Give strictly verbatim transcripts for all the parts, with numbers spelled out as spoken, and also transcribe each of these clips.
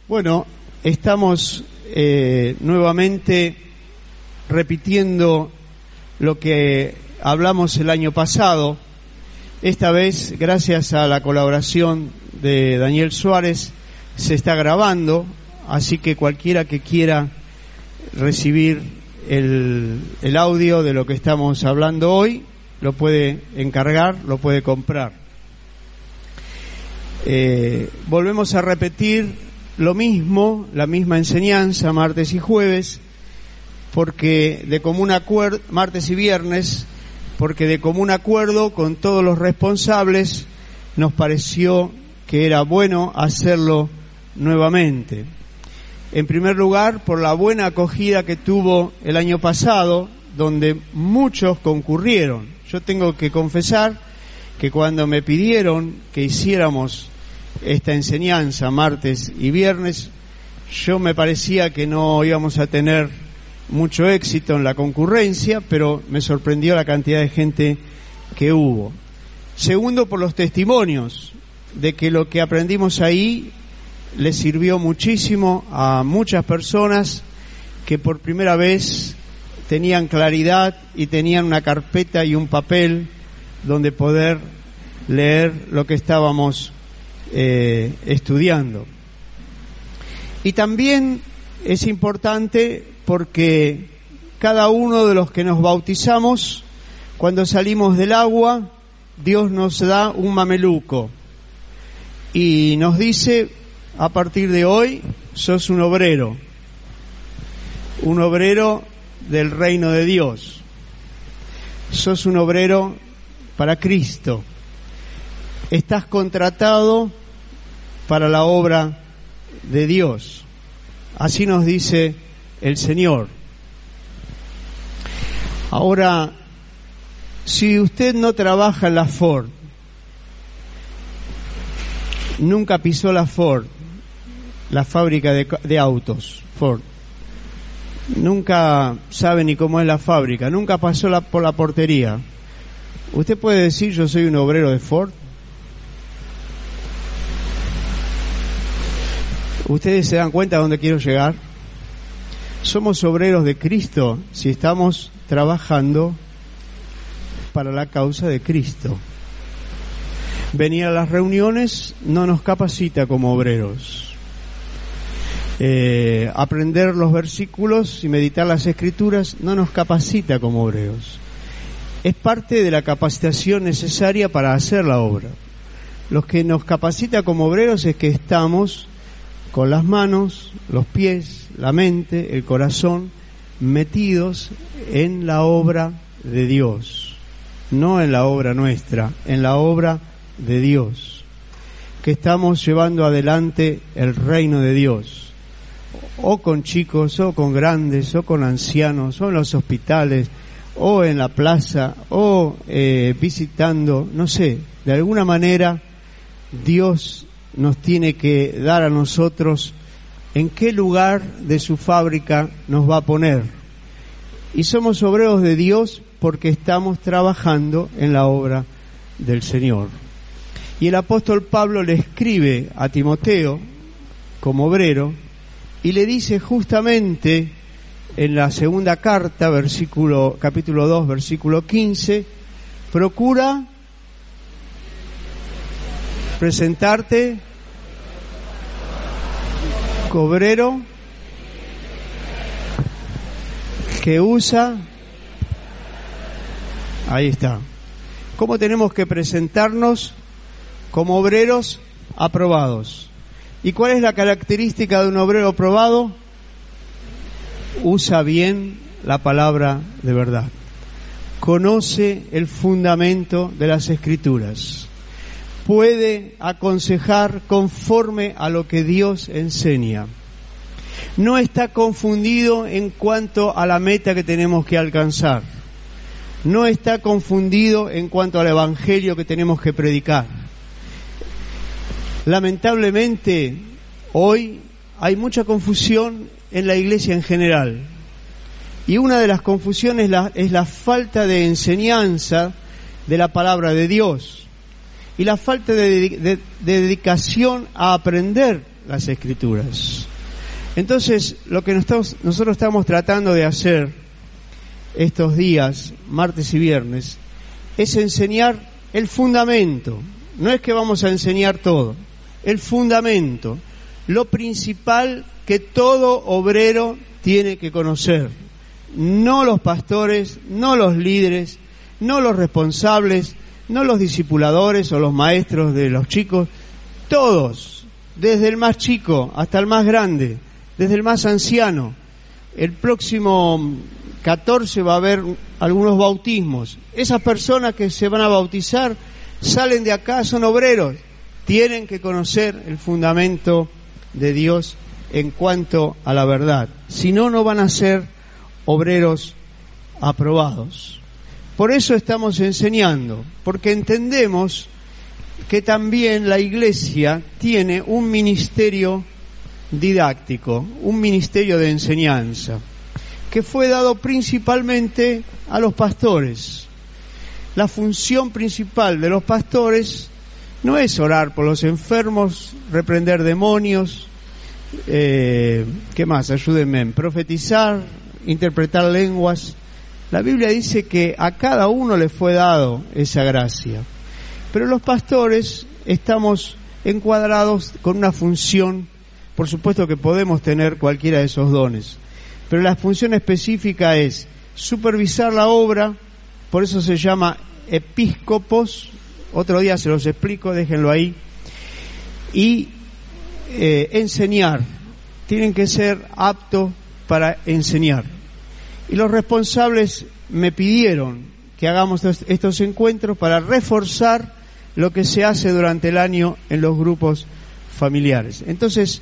Bueno, estamos eh, nuevamente repitiendo lo que hablamos el año pasado. Esta vez, gracias a la colaboración de Daniel Suárez, se está grabando, así que cualquiera que quiera recibir el, el audio de lo que estamos hablando hoy, lo puede encargar, lo puede comprar. Eh, volvemos a repetir lo mismo, la misma enseñanza, martes y jueves, porque de común acuerdo, martes y viernes, porque de común acuerdo con todos los responsables nos pareció que era bueno hacerlo nuevamente. En primer lugar, por la buena acogida que tuvo el año pasado, donde muchos concurrieron. Yo tengo que confesar que cuando me pidieron que hiciéramos esta enseñanza martes y viernes, yo me parecía que no íbamos a tener mucho éxito en la concurrencia, pero me sorprendió la cantidad de gente que hubo. Segundo, por los testimonios de que lo que aprendimos ahí le sirvió muchísimo a muchas personas que por primera vez tenían claridad y tenían una carpeta y un papel donde poder leer lo que estábamos eh, estudiando. Y también es importante porque cada uno de los que nos bautizamos, cuando salimos del agua, Dios nos da un mameluco y nos dice: a partir de hoy sos un obrero, un obrero del reino de Dios, sos un obrero para Cristo, estás contratado para la obra de Dios. Así nos dice el Señor. Ahora, si usted no trabaja en la Ford, nunca pisó la Ford, la fábrica de, de autos Ford, nunca sabe ni cómo es la fábrica, nunca pasó la, por la portería, ¿usted puede decir yo soy un obrero de Ford? ¿Ustedes se dan cuenta a dónde quiero llegar? Somos obreros de Cristo si estamos trabajando para la causa de Cristo. Venir a las reuniones no nos capacita como obreros. Eh, aprender los versículos y meditar las Escrituras no nos capacita como obreros. Es parte de la capacitación necesaria para hacer la obra. Lo que nos capacita como obreros es que estamos con las manos, los pies, la mente, el corazón, metidos en la obra de Dios, no en la obra nuestra, en la obra de Dios, que estamos llevando adelante el reino de Dios, o con chicos, o con grandes, o con ancianos, o en los hospitales, o en la plaza, o eh, visitando, no sé, de alguna manera Dios nos tiene que dar a nosotros en qué lugar de su fábrica nos va a poner. Y somos obreros de Dios porque estamos trabajando en la obra del Señor. Y el apóstol Pablo le escribe a Timoteo como obrero y le dice justamente en la segunda carta, versículo, capítulo dos, versículo quince, procura presentarte obrero que usa, ahí está. ¿Cómo tenemos que presentarnos? Como obreros aprobados. ¿Y cuál es la característica de un obrero aprobado? Usa bien la palabra de verdad. Conoce el fundamento de las Escrituras. Puede aconsejar conforme a lo que Dios enseña. No está confundido en cuanto a la meta que tenemos que alcanzar. No está confundido en cuanto al evangelio que tenemos que predicar. Lamentablemente, hoy hay mucha confusión en la iglesia en general. Y una de las confusiones es la, es la falta de enseñanza de la palabra de Dios. Y la falta de, de, de dedicación a aprender las Escrituras. Entonces, lo que nosotros estamos tratando de hacer estos días, martes y viernes, es enseñar el fundamento. No es que vamos a enseñar todo, el fundamento, lo principal que todo obrero tiene que conocer. No los pastores, no los líderes, no los responsables, no los discipuladores o los maestros de los chicos, todos, desde el más chico hasta el más grande, desde el más anciano. El próximo catorce va a haber algunos bautismos. Esas personas que se van a bautizar salen de acá, son obreros, tienen que conocer el fundamento de Dios en cuanto a la verdad. Si no, no van a ser obreros aprobados. Por eso estamos enseñando, porque entendemos que también la Iglesia tiene un ministerio didáctico, un ministerio de enseñanza, que fue dado principalmente a los pastores. La función principal de los pastores no es orar por los enfermos, reprender demonios, eh, ¿qué más? Ayúdenme, profetizar, interpretar lenguas. La Biblia dice que a cada uno le fue dado esa gracia. Pero los pastores estamos encuadrados con una función, por supuesto que podemos tener cualquiera de esos dones, pero la función específica es supervisar la obra, por eso se llama episcopos, otro día se los explico, déjenlo ahí, y eh, enseñar, tienen que ser aptos para enseñar. Y los responsables me pidieron que hagamos estos, estos encuentros para reforzar lo que se hace durante el año en los grupos familiares. Entonces,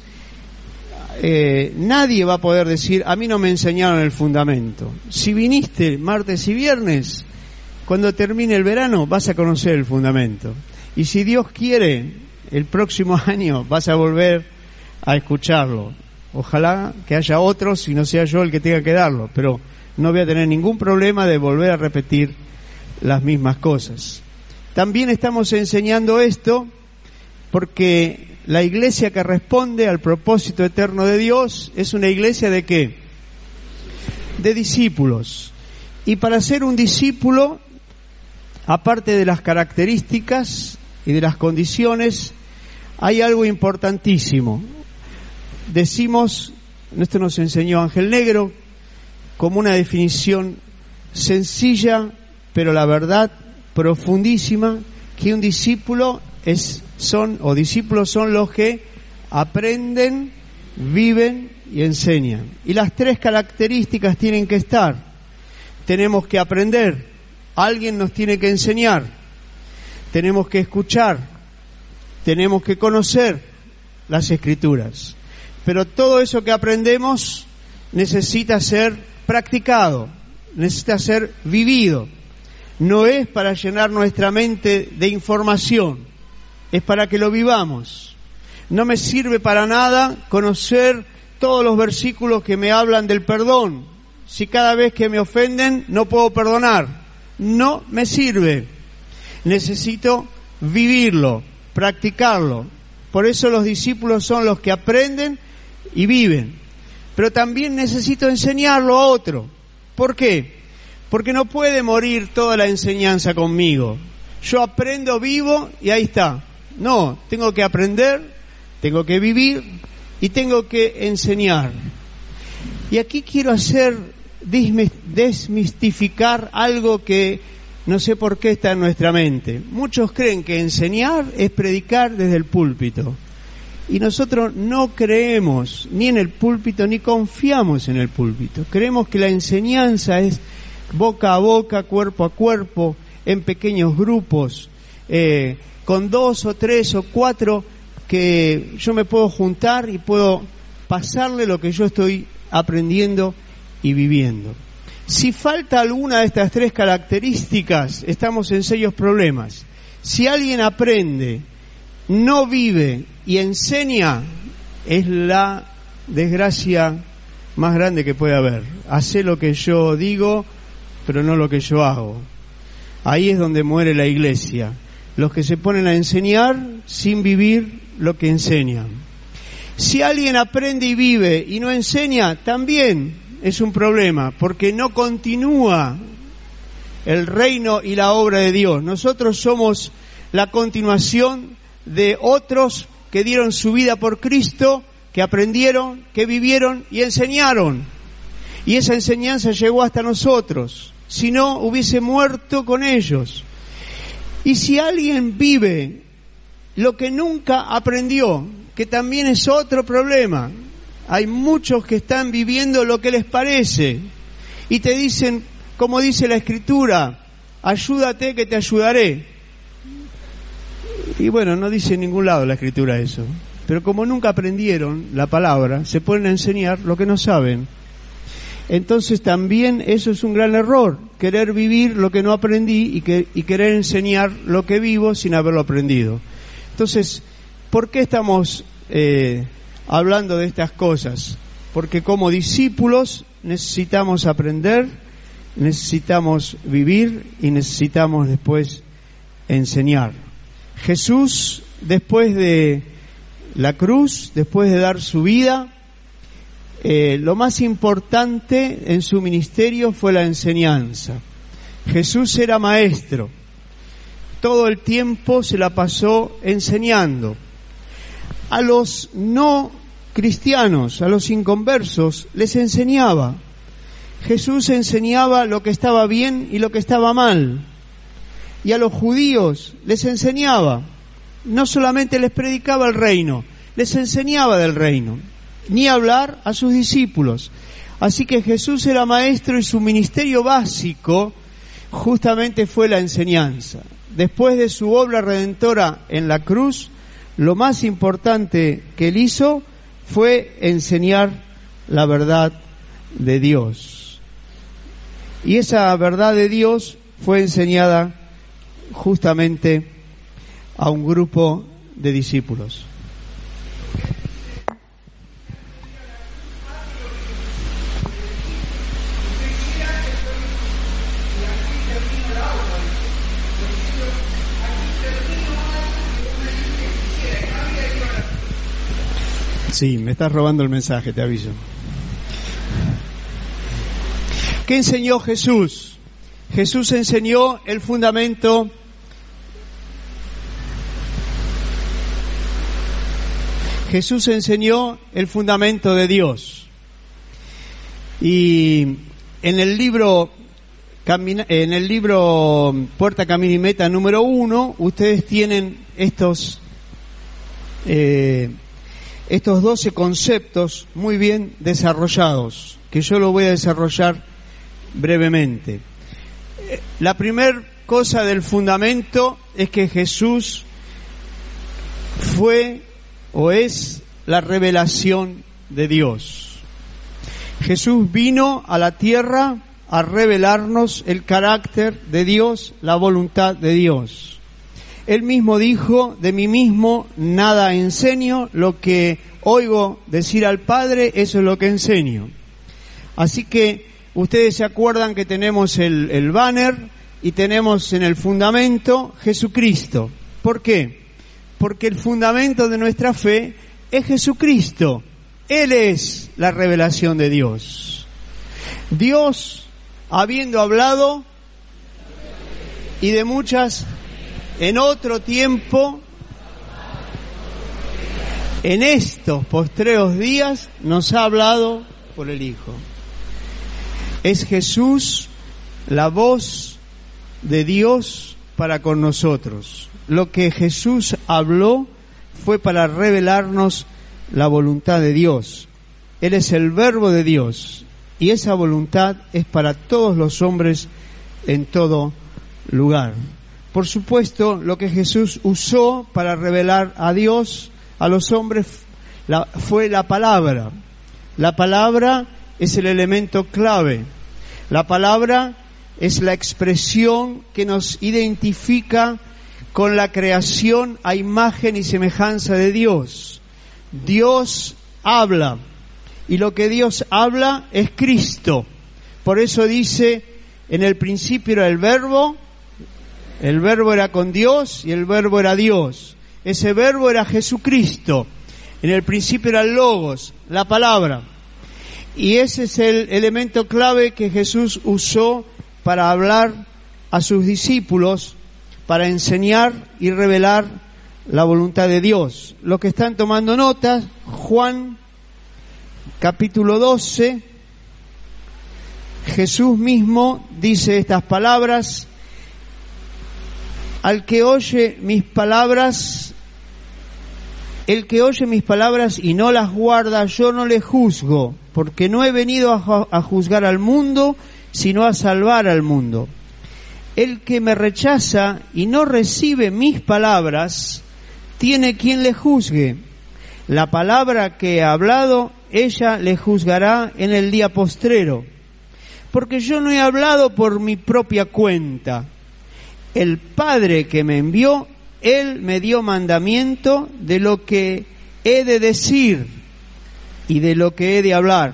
eh, nadie va a poder decir, a mí no me enseñaron el fundamento. Si viniste martes y viernes, cuando termine el verano vas a conocer el fundamento. Y si Dios quiere, el próximo año vas a volver a escucharlo. Ojalá que haya otros y no sea yo el que tenga que darlo, pero no voy a tener ningún problema de volver a repetir las mismas cosas. También estamos enseñando esto porque la iglesia que responde al propósito eterno de Dios es una iglesia ¿de qué? De discípulos. Y para ser un discípulo, aparte de las características y de las condiciones, hay algo importantísimo. Decimos, esto nos enseñó Ángel Negro, como una definición sencilla, pero la verdad profundísima, que un discípulo es, son, o discípulos son los que aprenden, viven y enseñan. Y las tres características tienen que estar. Tenemos que aprender, alguien nos tiene que enseñar, tenemos que escuchar, tenemos que conocer las Escrituras. Pero todo eso que aprendemos necesita ser practicado, necesita ser vivido. No es para llenar nuestra mente de información, es para que lo vivamos. No me sirve para nada conocer todos los versículos que me hablan del perdón, si cada vez que me ofenden no puedo perdonar. No me sirve. Necesito vivirlo, practicarlo. Por eso los discípulos son los que aprenden y viven. Pero también necesito enseñarlo a otro. ¿Por qué? Porque no puede morir toda la enseñanza conmigo. Yo aprendo, vivo y ahí está. No, tengo que aprender, tengo que vivir y tengo que enseñar. Y aquí quiero hacer, desmistificar algo que no sé por qué está en nuestra mente. Muchos creen que enseñar es predicar desde el púlpito. Y nosotros no creemos ni en el púlpito ni confiamos en el púlpito. Creemos que la enseñanza es boca a boca, cuerpo a cuerpo, en pequeños grupos, eh, con dos o tres o cuatro que yo me puedo juntar y puedo pasarle lo que yo estoy aprendiendo y viviendo. Si falta alguna de estas tres características, estamos en serios problemas. Si alguien aprende, no vive y enseña, es la desgracia más grande que puede haber. Hace lo que yo digo, pero no lo que yo hago. Ahí es donde muere la iglesia. Los que se ponen a enseñar sin vivir lo que enseñan. Si alguien aprende y vive y no enseña, también es un problema, porque no continúa el reino y la obra de Dios. Nosotros somos la continuación de otros que dieron su vida por Cristo, que aprendieron, que vivieron y enseñaron. Y esa enseñanza llegó hasta nosotros. Si no, hubiese muerto con ellos. Y si alguien vive lo que nunca aprendió, que también es otro problema. Hay muchos que están viviendo lo que les parece y te dicen, como dice la Escritura, ayúdate que te ayudaré. Y bueno, no dice en ningún lado la Escritura eso. Pero como nunca aprendieron la palabra, se ponen a enseñar lo que no saben. Entonces también eso es un gran error, querer vivir lo que no aprendí y, que, y querer enseñar lo que vivo sin haberlo aprendido. Entonces, ¿por qué estamos eh, hablando de estas cosas? Porque como discípulos necesitamos aprender, necesitamos vivir y necesitamos después enseñar. Jesús, después de la cruz, después de dar su vida, eh, lo más importante en su ministerio fue la enseñanza. Jesús era maestro. Todo el tiempo se la pasó enseñando. A los no cristianos, a los inconversos, les enseñaba. Jesús enseñaba lo que estaba bien y lo que estaba mal. Y a los judíos les enseñaba. No solamente les predicaba el reino, les enseñaba del reino. Ni hablar a sus discípulos. Así que Jesús era maestro y su ministerio básico justamente fue la enseñanza. Después de su obra redentora en la cruz, lo más importante que él hizo fue enseñar la verdad de Dios. Y esa verdad de Dios fue enseñada justamente a un grupo de discípulos. Sí, me estás robando el mensaje, te aviso. ¿Qué enseñó Jesús? Jesús enseñó el fundamento Jesús enseñó el fundamento de Dios. Y en el libro en el libro Puerta, Camino y Meta número uno, ustedes tienen estos eh, estos doce conceptos muy bien desarrollados, que yo lo voy a desarrollar brevemente. La primera cosa del fundamento es que Jesús fue o es la revelación de Dios. Jesús vino a la tierra a revelarnos el carácter de Dios, la voluntad de Dios. Él mismo dijo, de mí mismo nada enseño, lo que oigo decir al Padre, eso es lo que enseño. Así que ustedes se acuerdan que tenemos el, el banner y tenemos en el fundamento Jesucristo. ¿Por qué? Porque el fundamento de nuestra fe es Jesucristo. Él es la revelación de Dios. Dios, habiendo hablado, y de muchas, en otro tiempo, en estos postreros días, nos ha hablado por el Hijo. Es Jesús la voz de Dios para con nosotros. Lo que Jesús habló fue para revelarnos la voluntad de Dios. Él es el verbo de Dios y esa voluntad es para todos los hombres en todo lugar. Por supuesto, lo que Jesús usó para revelar a Dios, a los hombres, la, fue la palabra. La palabra es el elemento clave. La palabra es la expresión que nos identifica con la creación a imagen y semejanza de Dios. Dios habla, y lo que Dios habla es Cristo. Por eso dice, en el principio era el verbo, el verbo era con Dios y el verbo era Dios. Ese verbo era Jesucristo. En el principio era el Logos, la palabra. Y ese es el elemento clave que Jesús usó para hablar a sus discípulos, para enseñar y revelar la voluntad de Dios. Los que están tomando notas, Juan capítulo doce, Jesús mismo dice estas palabras: al que oye mis palabras, el que oye mis palabras y no las guarda, yo no le juzgo, porque no he venido a, a juzgar al mundo, sino a salvar al mundo. El que me rechaza y no recibe mis palabras, tiene quien le juzgue. La palabra que he hablado, ella le juzgará en el día postrero. Porque yo no he hablado por mi propia cuenta. El Padre que me envió, Él me dio mandamiento de lo que he de decir y de lo que he de hablar.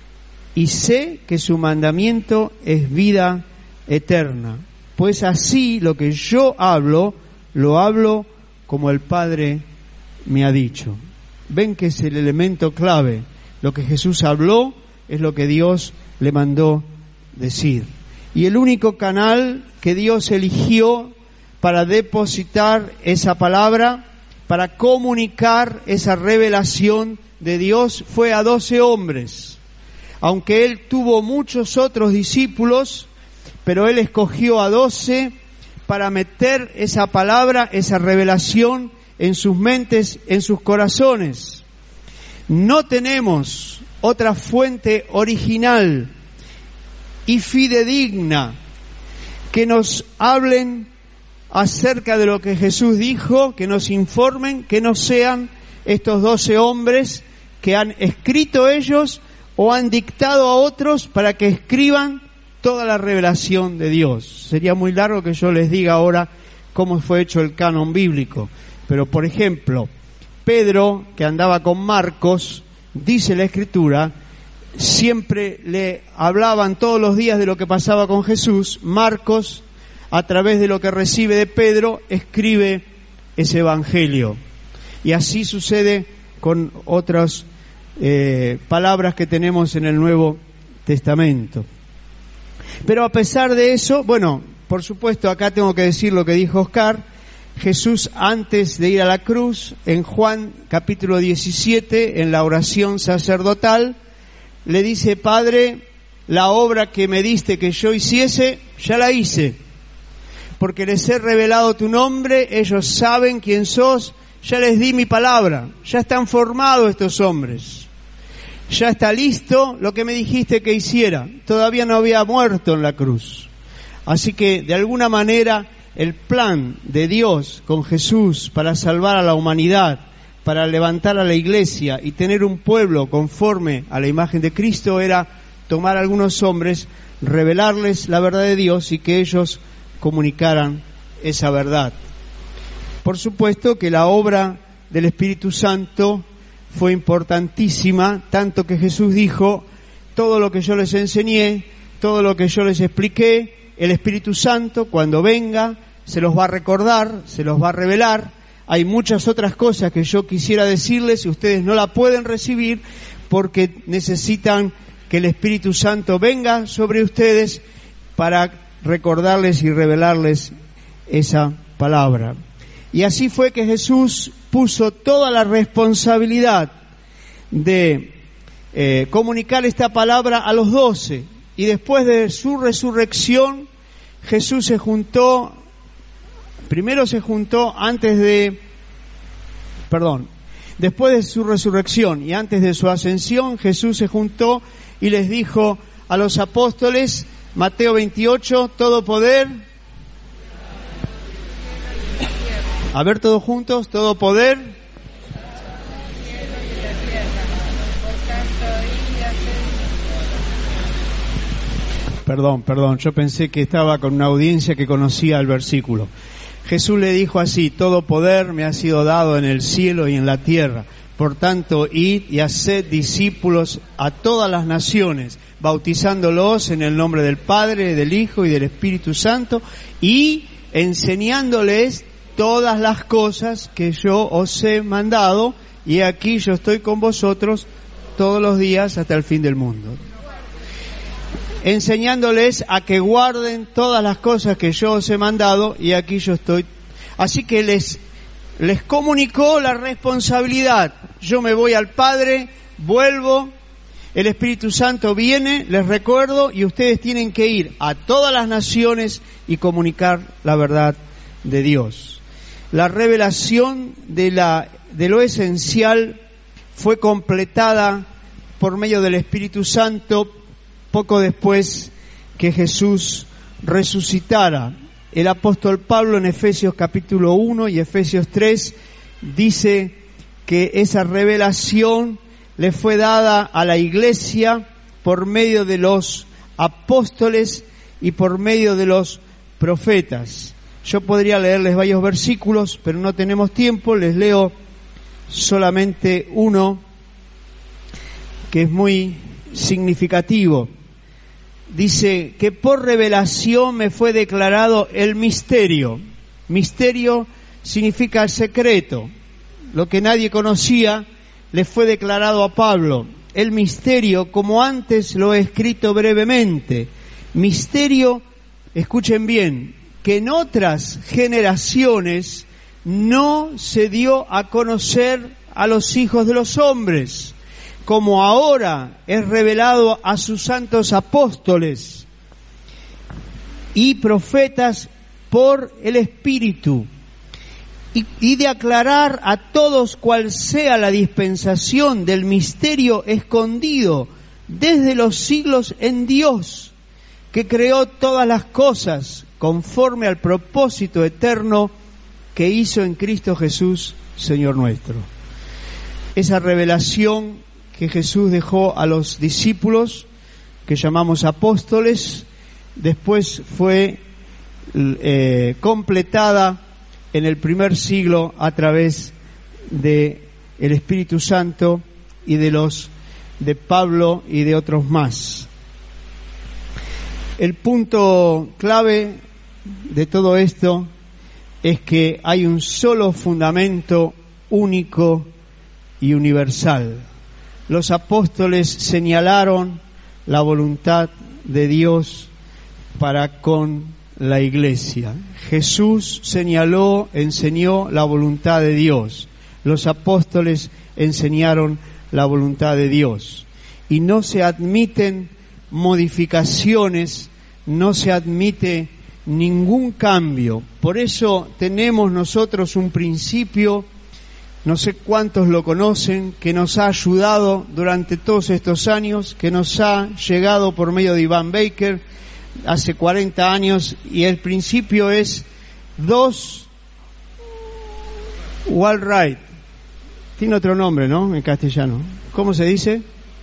Y sé que su mandamiento es vida eterna. Pues así lo que yo hablo, lo hablo como el Padre me ha dicho. Ven que es el elemento clave. Lo que Jesús habló es lo que Dios le mandó decir. Y el único canal que Dios eligió para depositar esa palabra, para comunicar esa revelación de Dios, fue a doce hombres. Aunque Él tuvo muchos otros discípulos, pero Él escogió a doce para meter esa palabra, esa revelación en sus mentes, en sus corazones. No tenemos otra fuente original y fidedigna que nos hablen acerca de lo que Jesús dijo, que nos informen, que no sean estos doce hombres que han escrito ellos o han dictado a otros para que escriban toda la revelación de Dios. Sería muy largo que yo les diga ahora cómo fue hecho el canon bíblico, pero por ejemplo, Pedro, que andaba con Marcos, dice la Escritura, siempre le hablaban todos los días de lo que pasaba con Jesús. Marcos, a través de lo que recibe de Pedro, escribe ese evangelio. Y así sucede con otras eh, palabras que tenemos en el Nuevo Testamento. Pero a pesar de eso, bueno, por supuesto, acá tengo que decir lo que dijo Oscar. Jesús, antes de ir a la cruz, en Juan capítulo diecisiete, en la oración sacerdotal, le dice: Padre, la obra que me diste que yo hiciese, ya la hice, porque les he revelado tu nombre, ellos saben quién sos, ya les di mi palabra, ya están formados estos hombres, ya está listo lo que me dijiste que hiciera, todavía no había muerto en la cruz. Así que, de alguna manera, el plan de Dios con Jesús para salvar a la humanidad, para levantar a la iglesia y tener un pueblo conforme a la imagen de Cristo, era tomar a algunos hombres, revelarles la verdad de Dios y que ellos comunicaran esa verdad. Por supuesto que la obra del Espíritu Santo fue importantísima, tanto que Jesús dijo: todo lo que yo les enseñé, todo lo que yo les expliqué, el Espíritu Santo, cuando venga, se los va a recordar, se los va a revelar. Hay muchas otras cosas que yo quisiera decirles y ustedes no la pueden recibir porque necesitan que el Espíritu Santo venga sobre ustedes para recordarles y revelarles esa palabra. Y así fue que Jesús puso toda la responsabilidad de eh, comunicar esta palabra a los doce. Y después de su resurrección, Jesús se juntó, primero se juntó antes de, perdón, después de su resurrección y antes de su ascensión, Jesús se juntó y les dijo a los apóstoles, Mateo veintiocho, todo poder, a ver todos juntos, todo poder, Perdón, perdón, yo pensé que estaba con una audiencia que conocía el versículo. Jesús le dijo así: todo poder me ha sido dado en el cielo y en la tierra. Por tanto, id y haced discípulos a todas las naciones, bautizándolos en el nombre del Padre, del Hijo y del Espíritu Santo, y enseñándoles todas las cosas que yo os he mandado, y aquí yo estoy con vosotros todos los días hasta el fin del mundo, enseñándoles a que guarden todas las cosas que yo os he mandado, y aquí yo estoy. Así que les, les comunicó la responsabilidad. Yo me voy al Padre, vuelvo, el Espíritu Santo viene, les recuerdo, y ustedes tienen que ir a todas las naciones y comunicar la verdad de Dios. La revelación de, la, de lo esencial fue completada por medio del Espíritu Santo poco después que Jesús resucitara. El apóstol Pablo en Efesios capítulo uno y Efesios tres dice que esa revelación le fue dada a la iglesia por medio de los apóstoles y por medio de los profetas. Yo podría leerles varios versículos, pero no tenemos tiempo, les leo solamente uno que es muy significativo. Dice que por revelación me fue declarado el misterio. Misterio significa el secreto. Lo que nadie conocía le fue declarado a Pablo. El misterio, como antes lo he escrito brevemente. Misterio, escuchen bien, que en otras generaciones no se dio a conocer a los hijos de los hombres, como ahora es revelado a sus santos apóstoles y profetas por el Espíritu, y, y de aclarar a todos cuál sea la dispensación del misterio escondido desde los siglos en Dios, que creó todas las cosas conforme al propósito eterno que hizo en Cristo Jesús, Señor nuestro. Esa revelación que Jesús dejó a los discípulos, que llamamos apóstoles, después fue eh, completada en el primer siglo a través de el Espíritu Santo y de los de Pablo y de otros más. El punto clave de todo esto es que hay un solo fundamento único y universal. Los apóstoles señalaron la voluntad de Dios para con la iglesia. Jesús señaló, enseñó la voluntad de Dios. Los apóstoles enseñaron la voluntad de Dios. Y no se admiten modificaciones, no se admite ningún cambio. Por eso tenemos nosotros un principio, no sé cuántos lo conocen, que nos ha ayudado durante todos estos años, que nos ha llegado por medio de Iván Baker hace cuarenta años, y el principio es dos wall right. Tiene otro nombre, ¿no? En castellano. ¿Cómo se dice?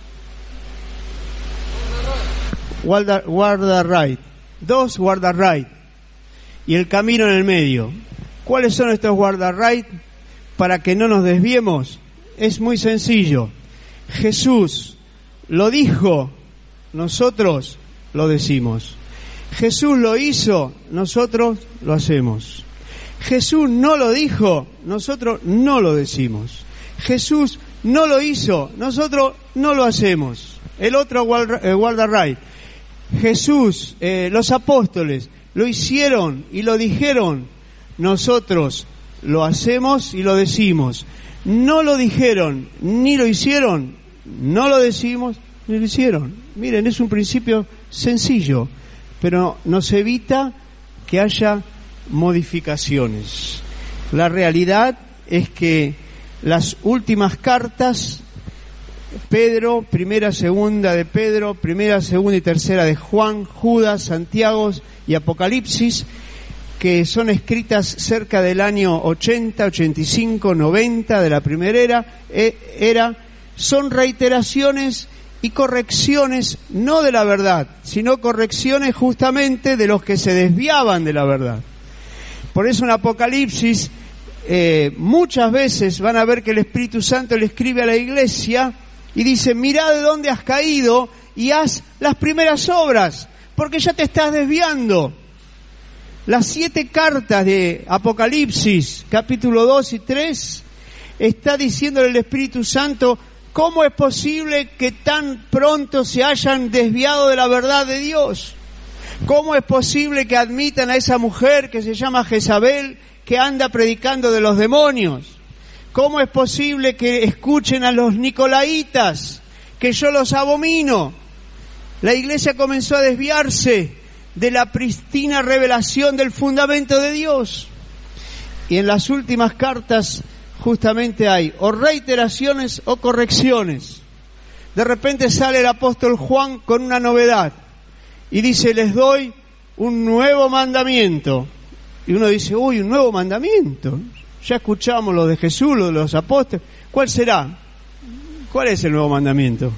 Guarda, guarda right. Dos guarda right. Y el camino en el medio. ¿Cuáles son estos guarda right? Para que no nos desviemos, es muy sencillo. Jesús lo dijo, nosotros lo decimos. Jesús lo hizo, nosotros lo hacemos. Jesús no lo dijo, nosotros no lo decimos. Jesús no lo hizo, nosotros no lo hacemos. El otro guarda right. Jesús, eh, los apóstoles lo hicieron y lo dijeron, nosotros lo hacemos y lo decimos. No lo dijeron ni lo hicieron, no lo decimos ni lo hicieron. Miren, es un principio sencillo, pero nos evita que haya modificaciones. La realidad es que las últimas cartas, Pedro, primera, segunda de Pedro, primera, segunda y tercera de Juan, Judas, Santiago y Apocalipsis, que son escritas cerca del año ochenta, ochenta y cinco, noventa de la primera era, era, son reiteraciones y correcciones no de la verdad, sino correcciones justamente de los que se desviaban de la verdad. Por eso en Apocalipsis eh, muchas veces van a ver que el Espíritu Santo le escribe a la iglesia y dice: mirá de dónde has caído y haz las primeras obras, porque ya te estás desviando. Las siete cartas de Apocalipsis, capítulo dos y tres, está diciéndole el Espíritu Santo: ¿cómo es posible que tan pronto se hayan desviado de la verdad de Dios? ¿Cómo es posible que admitan a esa mujer que se llama Jezabel, que anda predicando de los demonios? ¿Cómo es posible que escuchen a los nicolaitas, que yo los abomino? La iglesia comenzó a desviarse de la pristina revelación del fundamento de Dios. Y en las últimas cartas justamente hay o reiteraciones o correcciones. De repente sale el apóstol Juan con una novedad y dice: les doy un nuevo mandamiento. Y uno dice: uy, un nuevo mandamiento. Ya escuchamos lo de Jesús, lo de los apóstoles. ¿Cuál será? ¿Cuál es el nuevo mandamiento?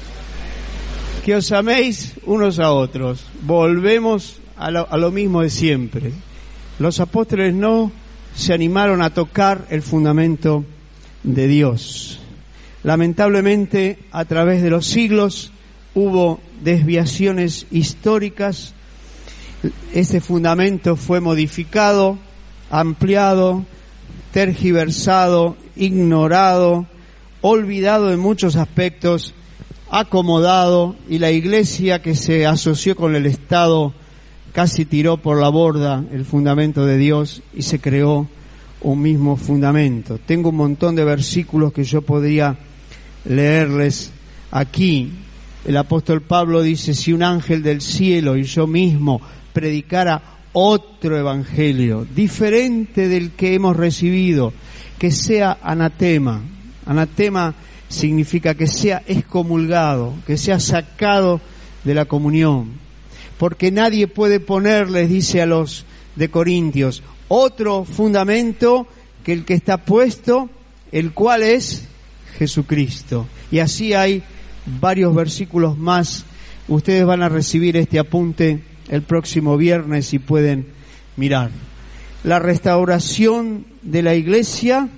Que os améis unos a otros. Volvemos a lo, a lo mismo de siempre. Los apóstoles no se animaron a tocar el fundamento de Dios. Lamentablemente, a través de los siglos hubo desviaciones históricas. Ese fundamento fue modificado, ampliado, tergiversado, ignorado, olvidado en muchos aspectos, acomodado, y la iglesia, que se asoció con el Estado, casi tiró por la borda el fundamento de Dios y se creó un mismo fundamento. Tengo un montón de versículos que yo podría leerles aquí. El apóstol Pablo dice: si un ángel del cielo y yo mismo predicara otro evangelio diferente del que hemos recibido, que sea anatema. Anatema significa que sea excomulgado, que sea sacado de la comunión. Porque nadie puede ponerles, dice a los de Corintios, otro fundamento que el que está puesto, el cual es Jesucristo. Y así hay varios versículos más. Ustedes van a recibir este apunte el próximo viernes si pueden mirar. La restauración de la iglesia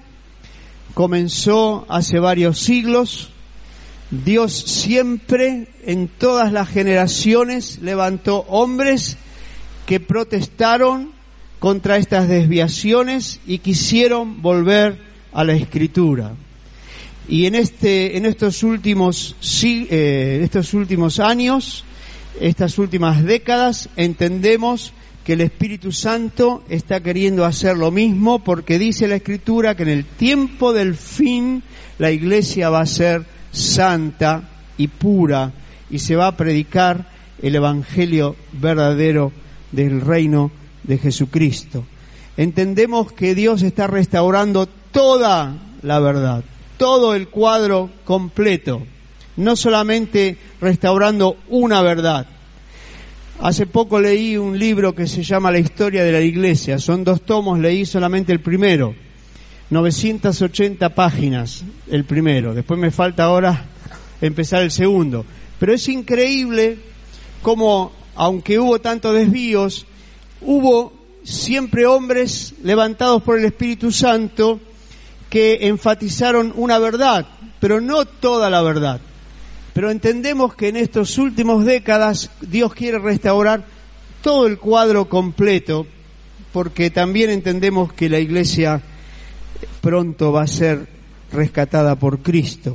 comenzó hace varios siglos. Dios siempre, en todas las generaciones, levantó hombres que protestaron contra estas desviaciones y quisieron volver a la Escritura. Y en este, en estos últimos, eh, estos últimos años, estas últimas décadas, entendemos que el Espíritu Santo está queriendo hacer lo mismo, porque dice la Escritura que en el tiempo del fin la iglesia va a ser santa y pura y se va a predicar el evangelio verdadero del reino de Jesucristo. Entendemos que Dios está restaurando toda la verdad, todo el cuadro completo, no solamente restaurando una verdad. Hace poco leí un libro que se llama La historia de la iglesia, son dos tomos, leí solamente el primero, novecientas ochenta páginas el primero, después me falta ahora empezar el segundo. Pero es increíble cómo, aunque hubo tantos desvíos, hubo siempre hombres levantados por el Espíritu Santo que enfatizaron una verdad, pero no toda la verdad. Pero entendemos que en estas últimas décadas Dios quiere restaurar todo el cuadro completo, porque también entendemos que la iglesia pronto va a ser rescatada por Cristo.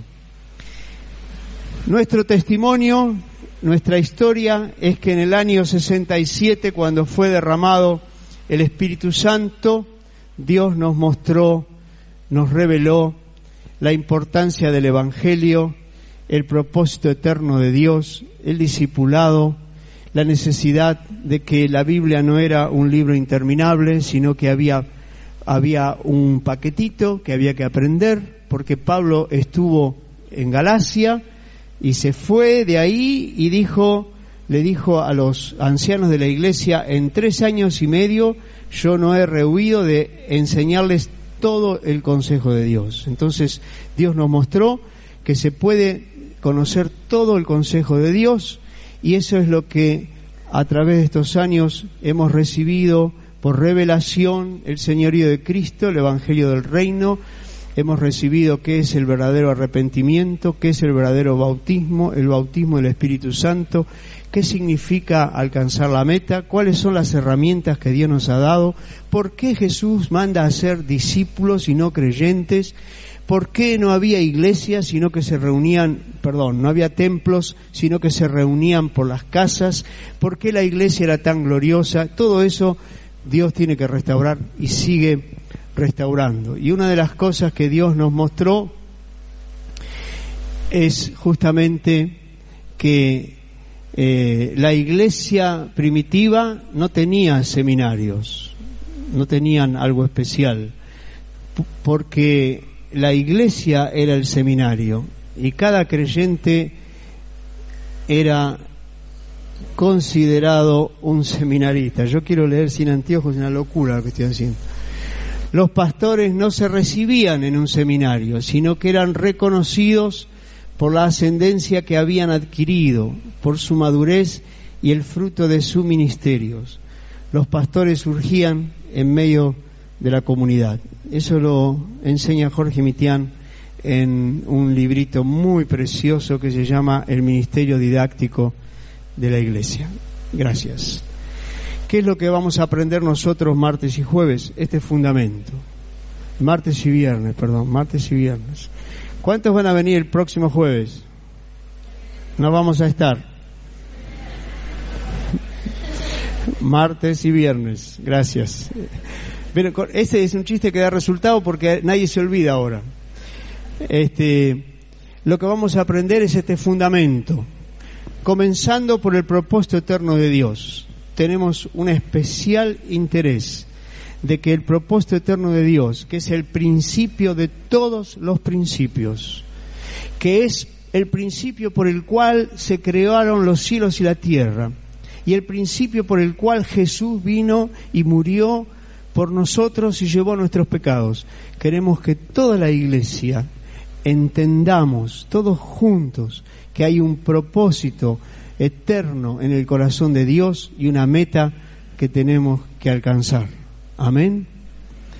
Nuestro testimonio, nuestra historia es que en el año sesenta y siete, cuando fue derramado el Espíritu Santo, Dios nos mostró, nos reveló la importancia del Evangelio, el propósito eterno de Dios, el discipulado, la necesidad de que la Biblia no era un libro interminable, sino que había, había un paquetito que había que aprender, porque Pablo estuvo en Galacia y se fue de ahí y dijo, le dijo a los ancianos de la iglesia: en tres años y medio yo no he rehuido de enseñarles todo el consejo de Dios. Entonces Dios nos mostró que se puede conocer todo el consejo de Dios, y eso es lo que a través de estos años hemos recibido por revelación: el señorío de Cristo, el evangelio del reino. Hemos recibido qué es el verdadero arrepentimiento, qué es el verdadero bautismo, el bautismo del Espíritu Santo, qué significa alcanzar la meta, cuáles son las herramientas que Dios nos ha dado, por qué Jesús manda a ser discípulos y no creyentes, ¿por qué no había iglesias, sino que se reunían, perdón, no había templos, sino que se reunían por las casas? ¿Por qué la iglesia era tan gloriosa? Todo eso Dios tiene que restaurar y sigue restaurando. Y una de las cosas que Dios nos mostró es justamente que eh, la iglesia primitiva no tenía seminarios, no tenían algo especial, porque la iglesia era el seminario y cada creyente era considerado un seminarista. Yo quiero leer sin anteojos, es una locura lo que estoy haciendo. Los pastores no se recibían en un seminario, sino que eran reconocidos por la ascendencia que habían adquirido, por su madurez y el fruto de sus ministerios. Los pastores surgían en medio de la comunidad. Eso lo enseña Jorge Mitián en un librito muy precioso que se llama El Ministerio Didáctico de la Iglesia. Gracias. ¿Qué es lo que vamos a aprender nosotros martes y jueves? Este fundamento. Martes y viernes, perdón, martes y viernes. ¿Cuántos van a venir el próximo jueves? No vamos a estar. Martes y viernes, gracias. Pero este es un chiste que da resultado porque nadie se olvida ahora. Este, lo que vamos a aprender es este fundamento, comenzando por el propósito eterno de Dios. Tenemos un especial interés de que el propósito eterno de Dios, que es el principio de todos los principios, que es el principio por el cual se crearon los cielos y la tierra, y el principio por el cual Jesús vino y murió por nosotros y llevó nuestros pecados. Queremos que toda la iglesia entendamos, todos juntos, que hay un propósito eterno en el corazón de Dios y una meta que tenemos que alcanzar. Amén.